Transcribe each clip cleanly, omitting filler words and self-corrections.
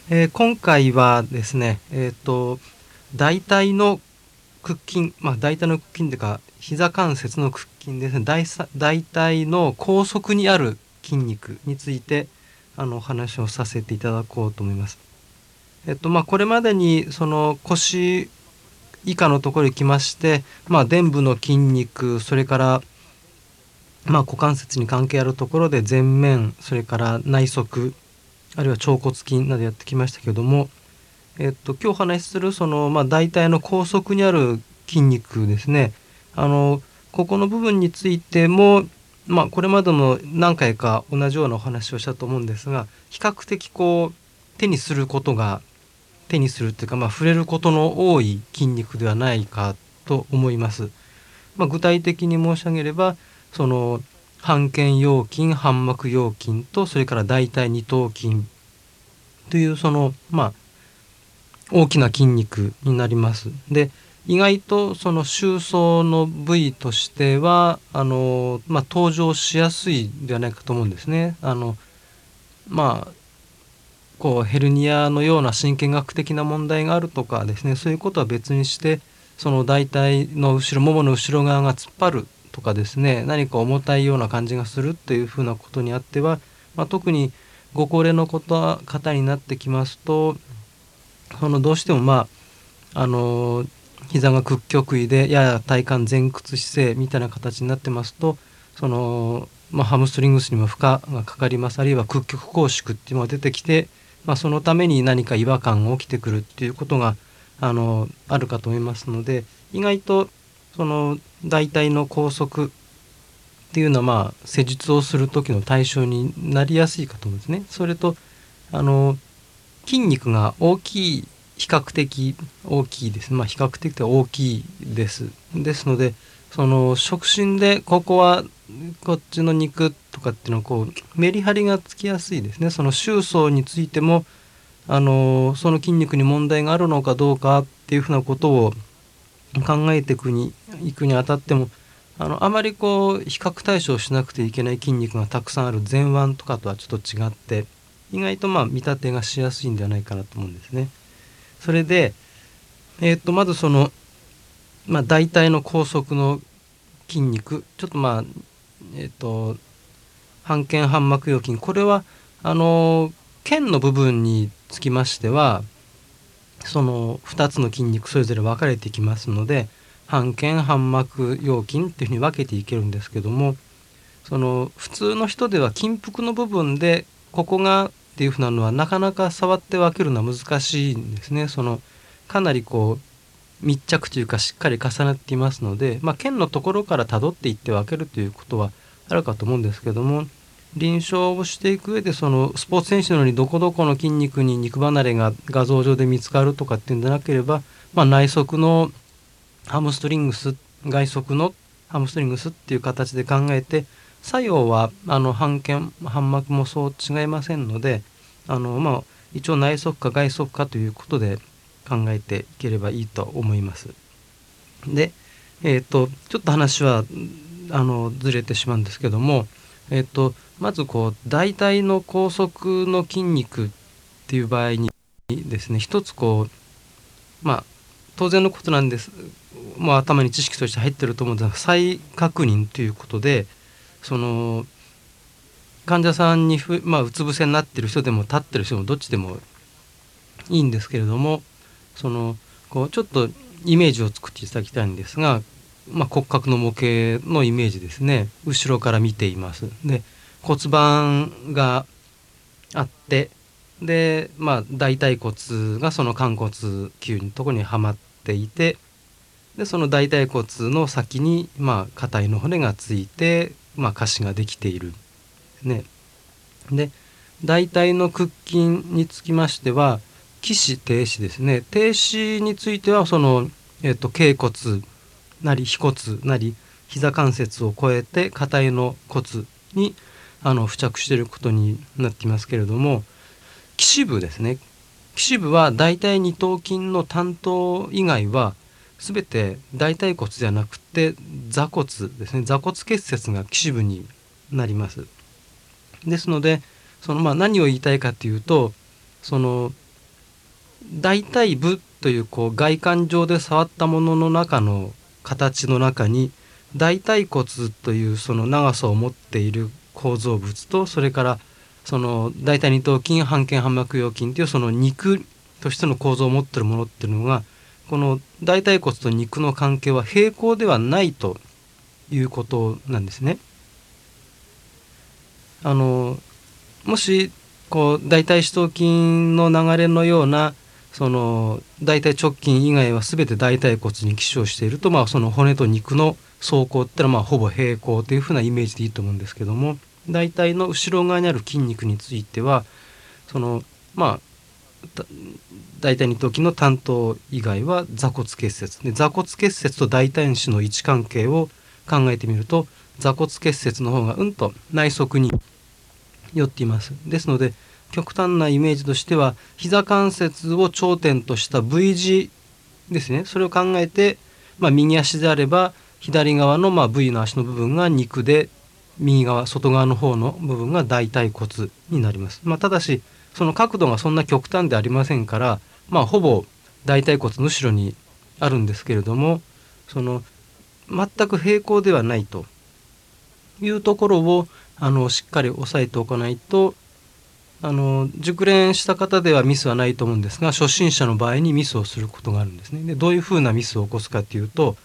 今回はですね、大腿の屈筋、大腿の屈筋というか、膝関節の屈筋ですね、大腿の高側にある筋肉について、お話をさせていただこうと思います。これまでに、その腰以下のところに来まして、臀部の筋肉、それから、股関節に関係あるところで前面、それから内側、あるいは腸骨筋などやってきましたけども、今日お話しするその、大腿の高側にある筋肉ですね。あの、ここの部分についても、これまでも何回か同じようなお話をしたと思うんですが、比較的こう、手にするっていうか、触れることの多い筋肉ではないかと思います。具体的に申し上げれば、その、半腱腰筋、半膜腰筋と、それから大腿二頭筋という、その、大きな筋肉になります。で、意外とその収縮の部位としては、登場しやすいではないかと思うんですね。まあ、こう、ヘルニアのような神経学的な問題があるとかですね、そういうことは別にして、その大腿の後ろ、ももの後ろ側が突っ張るとかですね、何か重たいような感じがするっていうふうなことにあっては、特にご高齢の方になってきますと、どうしても膝が屈曲位でやや体幹前屈姿勢みたいな形になってますと、ハムストリングスにも負荷がかかります。あるいは屈曲拘縮っていうのが出てきて、そのために何か違和感が起きてくるっていうことがあるかと思いますので、意外とその大腿の拘束っていうのは施術をする時の対象になりやすいかと思うんですね。それとあの筋肉が比較的大きいです。比較的大きいです。ですので、その触診でここはこっちの肉とかっていうのはこうメリハリがつきやすいですね。その収縮についてもその筋肉に問題があるのかどうかっていうふうなことを考えていくにあたってもあまりこう比較対象しなくてはいけない筋肉がたくさんある前腕とかとはちょっと違って意外と見立てがしやすいんではないかなと思うんですね。それで、まずその、大腿の高側の筋肉ちょっと半腱半膜腰筋これは腱の部分につきましてはその2つの筋肉それぞれ分かれていきますので半腱半膜腰筋っていうふうに分けていけるんですけどもその普通の人では筋腹の部分でここがっていうふうなのはなかなか触って分けるのは難しいんですね。かなりこう密着というかしっかり重なっていますので、腱のところからたどっていって分けるということはあるかと思うんですけども臨床をしていく上でそのスポーツ選手のようにどこどこの筋肉に肉離れが画像上で見つかるとかっていうんでなければ、内側のハムストリングス外側のハムストリングスっていう形で考えて作用は半腱半膜もそう違いませんので一応内側か外側かということで考えていければいいと思います。で、ちょっと話はずれてしまうんですけども、まずこう大腿の拘束の筋肉っていう場合にですね一つこう当然のことなんですもう頭に知識として入ってると思うんですが再確認ということでその患者さんにうつ伏せになってる人でも立ってる人もどっちでもいいんですけれどもこうちょっとイメージを作っていただきたいんですが、骨格の模型のイメージですね後ろから見ています。で骨盤があってで大腿骨がその寛骨球のところにはまっていてでその大腿骨の先に硬いの骨がついて下肢ができているね。で大腿の屈筋につきましては起死停止ですね。停止についてはその脛骨なり腓骨なり膝関節を越えて硬いの骨に付着していることになっていますけれども起死部ですね。起死部は大腿二頭筋の担当以外は全て大腿骨ではなくて座骨ですね。座骨結節が起死部になります。ですので何を言いたいかというと大腿部という外観上で触ったものの中の形の中に大腿骨というその長さを持っている構造物と、それからその大腿二頭筋、半腱半膜腰筋というその肉としての構造を持っているものっていうのが、この大腿骨と肉の関係は平行ではないということなんですね。もし大腿四頭筋の流れのようなその大腿直筋以外は全て大腿骨に起床していると、その骨と肉の走行ってのはほぼ平行というふうなイメージでいいと思うんですけども、大腿の後ろ側にある筋肉についてはその大腿二頭筋の担当以外は座骨結節で、座骨結節と大腿趾の位置関係を考えてみると、座骨結節の方がと内側に寄っています。ですので極端なイメージとしては、膝関節を頂点とした V 字ですね、それを考えて、右足であれば左側のV の足の部分が肉で、右側外側の方の部分が大腿骨になります。ただしその角度がそんな極端でありませんから、ほぼ大腿骨の後ろにあるんですけれども、その全く平行ではないというところをしっかり押さえておかないと、熟練した方ではミスはないと思うんですが、初心者の場合にミスをすることがあるんですね。でどういうふうなミスを起こすかというと、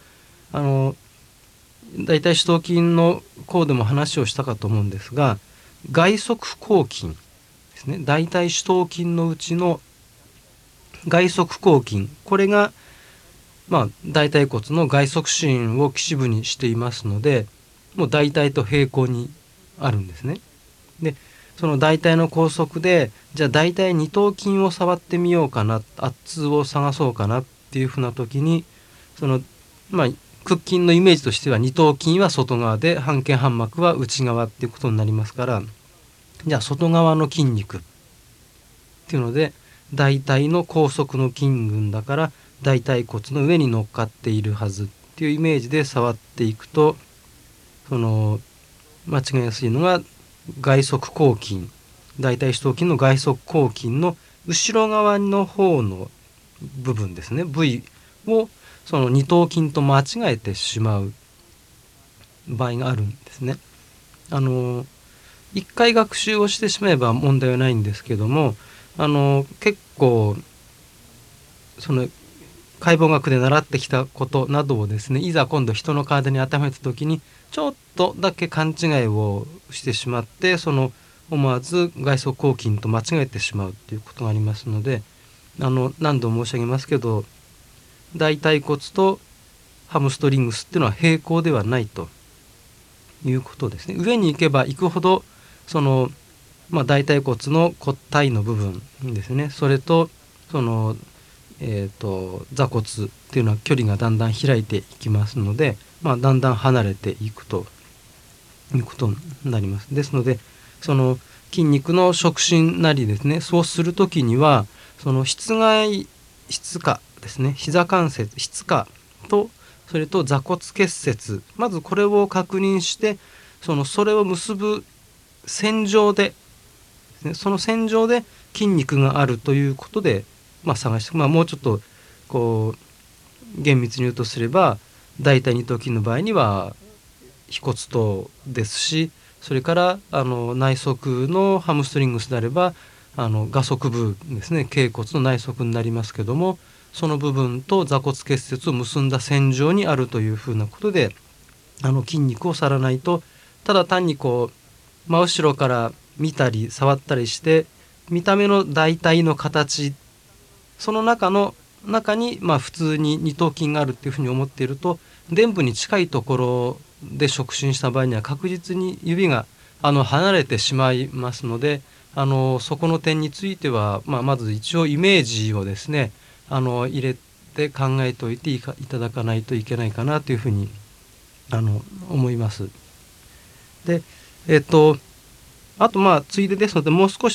大腿四頭筋の項でも話をしたかと思うんですが、外側後筋ですね、大腿四頭筋のうちの外側後筋、これが大腿骨の外側心を基部にしていますので、もう大腿と平行にあるんですね。でその大腿の拘束で、じゃあ大腿二頭筋を触ってみようかな、圧痛を探そうかなっていうふうな時に、その屈筋のイメージとしては二頭筋は外側で半腱半膜は内側っていうことになりますから、じゃあ外側の筋肉っていうので、大腿の拘束の筋群だから大腿骨の上に乗っかっているはずっていうイメージで触っていくと、その間違いやすいのが外側後筋、大腿四頭筋の外側後筋の後ろ側の方の部分ですね、 V をその二頭筋と間違えてしまう場合があるんですね。一回学習をしてしまえば問題はないんですけども、結構その解剖学で習ってきたことなどをですね、いざ今度人の体に当てはめた時にちょっとだけ勘違いをしてしまって、その思わず外側後筋と間違えてしまうということがありますので、何度も申し上げますけど、大腿骨とハムストリングスっていうのは平行ではないということですね。上に行けば行くほどその、大腿骨の骨体の部分ですね、それとその座骨っていうのは距離がだんだん開いていきますので、だんだん離れていくということになります。ですのでその筋肉の触診なりですね、そうするときにはその膝蓋膝下ですね、膝関節膝下とそれと座骨結節、まずこれを確認して、それを結ぶ線上で、その線上で筋肉があるということで探して、もうちょっと厳密に言うとすれば、大腿二頭筋の場合には腓骨頭ですし、それから内側のハムストリングスであれば臥側部ですね、脛骨の内側になりますけども、その部分と座骨結節を結んだ線上にあるというふうなことで筋肉を触らないと、ただ単に真後ろから見たり触ったりして見た目の大腿の形、その中に普通に二頭筋があるっていうふうに思っていると、臀部に近いところで触診した場合には確実に指が離れてしまいますので、そこの点については、まず一応イメージをですね入れて考えておいていただかないといけないかなというふうに思います。であとついでですので、もう少し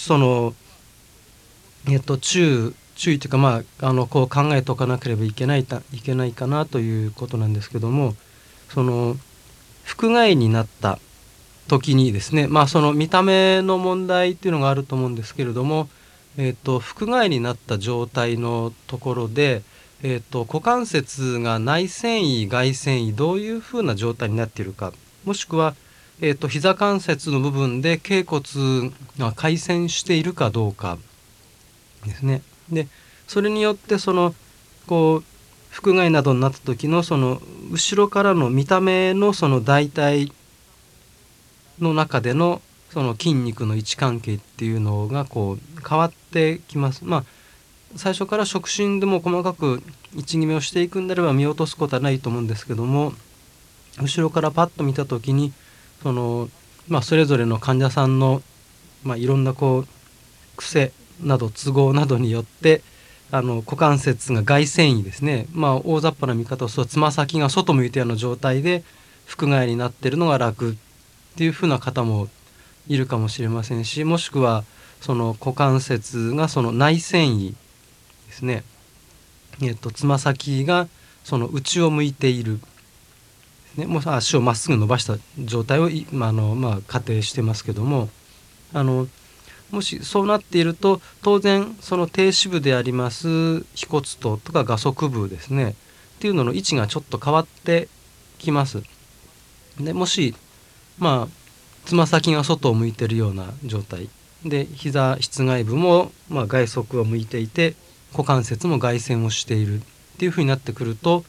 注意というかこう考えておかなければいけないかなということなんですけども、腹外になった時にですね、その見た目の問題っていうのがあると思うんですけれども、 腹外になった状態のところで、股関節が内繊維外繊維どういうふうな状態になっているか、もしくは、膝関節の部分で脛骨が回旋しているかどうかですね。でそれによってこう腹外などになった時の後ろからの見た目の大体の中での筋肉の位置関係っていうのが変わってきます。最初から触診でも細かく位置決めをしていくんであれば見落とすことはないと思うんですけども、後ろからパッと見た時にそれぞれの患者さんの、いろんな癖など都合などによって股関節が外繊維ですね、大雑把な見方をするとつま先が外向いたような状態で腹外になっているのが楽っていうふうな方もいるかもしれませんし、もしくは股関節が内繊維ですね、つま先が内を向いている、ね、もう足をまっすぐ伸ばした状態を仮定してますけども、もしそうなっていると当然低支部であります腓骨頭とか臥足部ですねっていうのの位置がちょっと変わってきます。でもしつま先が外を向いているような状態で膝室外部も外側を向いていて股関節も外旋をしているっていうふうになってくると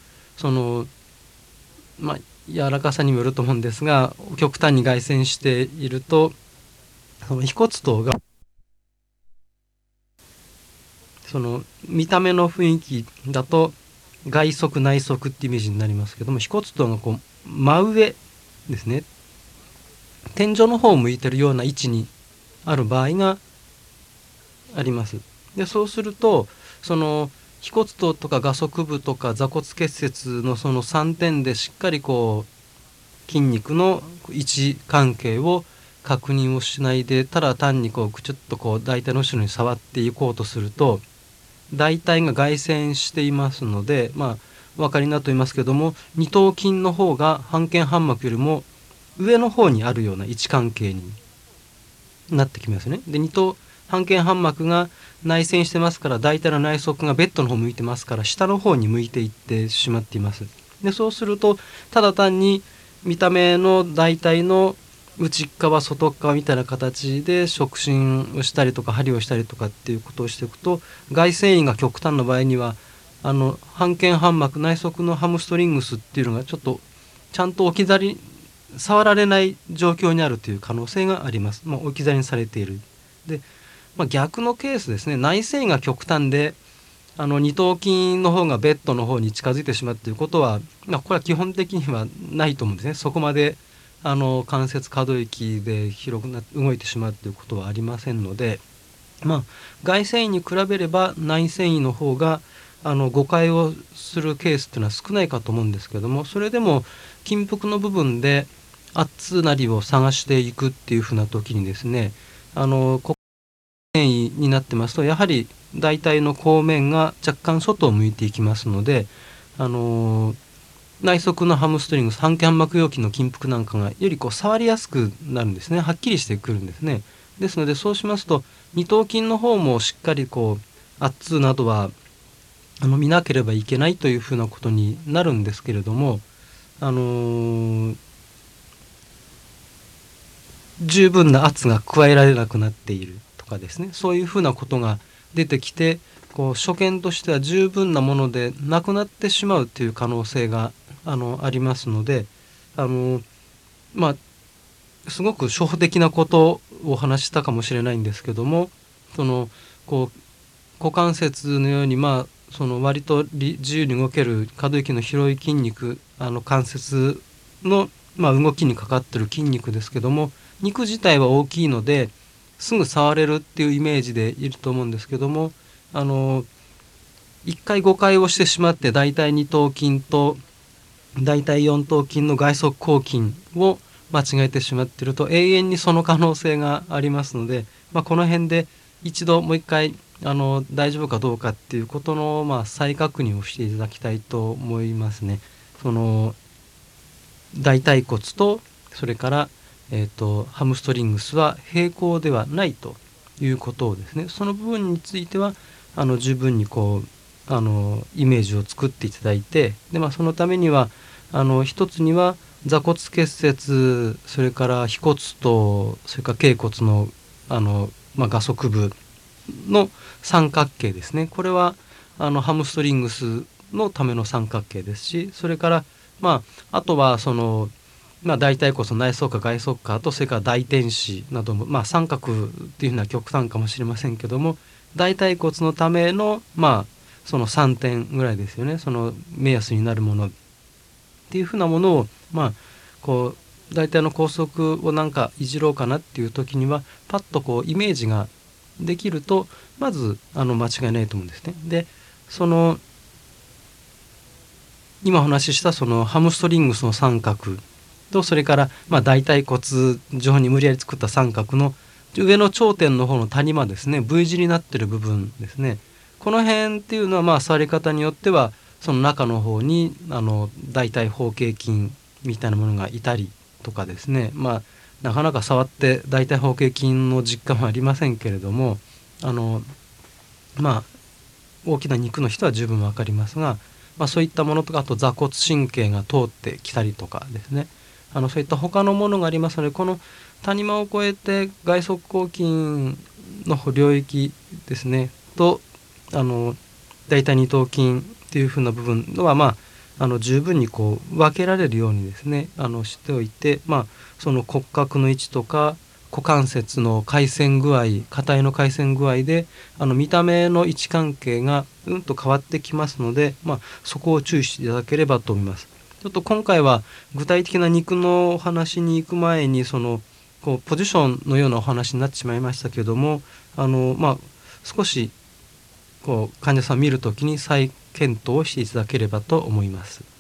柔らかさにもよると思うんですが、極端に外旋していると腓骨頭が見た目の雰囲気だと外側内側ってイメージになりますけども、腓骨頭が真上ですね、天井の方を向いてるような位置にある場合があります。でそうすると腓骨頭とか臥足部とか座骨結節の3点でしっかり筋肉の位置関係を確認をしないで、ただ単にちょっと大腿の後ろに触っていこうとすると大腿が外旋していますので、お分かりになると言いますけども、二頭筋の方が半腱半膜よりも上の方にあるような位置関係になってきますね。で半腱半膜が内旋してますから大腿の内側がベッドの方向いてますから下の方に向いていってしまっています。でそうするとただ単に見た目の大腿の内側外側みたいな形で触診をしたりとか針をしたりとかっていうことをしていくと、外繊維が極端な場合には半腱半膜内側のハムストリングスっていうのがちょっとちゃんと置き去り触られない状況にあるという可能性があります。置き去りにされている。で、逆のケースですね、内繊維が極端で二頭筋の方がベッドの方に近づいてしまうということは、これは基本的にはないと思うんですね。そこまで関節可動域で広く動いてしまうということはありませんので、外繊維に比べれば内繊維の方が誤解をするケースっていうのは少ないかと思うんですけども、それでも筋腹の部分で圧なりを探していくっていうふうな時にですね、繊維になってますとやはり大腿の後面が若干外を向いていきますので、内側のハムストリングス半腱半膜様筋の筋腹なんかがより触りやすくなるんですね。はっきりしてくるんですね。ですのでそうしますと二頭筋の方もしっかり圧などは見なければいけないというふうなことになるんですけれども、十分な圧が加えられなくなっているとかですね、そういうふうなことが出てきて所見としては十分なものでなくなってしまうという可能性がありますので、すごく初歩的なことをお話ししたかもしれないんですけども、股関節のように割と自由に動ける可動域の広い筋肉関節の、動きにかかってる筋肉ですけども、肉自体は大きいのですぐ触れるっていうイメージでいると思うんですけども、一回誤解をしてしまって大腿二頭筋と大腿四頭筋の外側後筋を間違えてしまっていると永遠にその可能性がありますので、この辺で一度もう一回大丈夫かどうかっていうことの再確認をしていただきたいと思いますね。大腿骨とそれからハムストリングスは平行ではないということをですね、その部分については十分にこうイメージを作っていただいて、で、そのためには一つには座骨結節、それから腓骨とそれから脛骨の画側部の三角形ですね。これはハムストリングスのための三角形ですし、それからあとは大腿骨の内側下外側下とそれから大天使なども、三角っていうのは極端かもしれませんけども、大腿骨のためのその3点ぐらいですよね。その目安になるものっていうふうなものをこう大体の拘束をなんかいじろうかなっていう時にはパッとこうイメージができるとまず間違いないと思うんですね。で今お話ししたそのハムストリングスの三角とそれから大腿骨上に無理やり作った三角の上の頂点の方の谷間ですね、 V 字になってる部分ですね、この辺っていうのは触り方によってはその中の方に大腿包茎筋みたいなものがいたりとかですね、なかなか触って大腿包茎筋の実感はありませんけれども、大きな肉の人は十分わかりますが、そういったものとか、あと座骨神経が通ってきたりとかですね、そういった他のものがありますので、この谷間を越えて外側広筋の領域ですねと大腿二頭筋っていう風な部分のは十分にこう分けられるようにですねしておいて、その骨格の位置とか股関節の回線具合、硬いの回線具合で見た目の位置関係がうんと変わってきますので、そこを注意していただければと思います。ちょっと今回は具体的な肉のお話に行く前にこうポジションのようなお話になってしまいましたけれども、少しこう患者さんを見るときに再検討をしていただければと思います。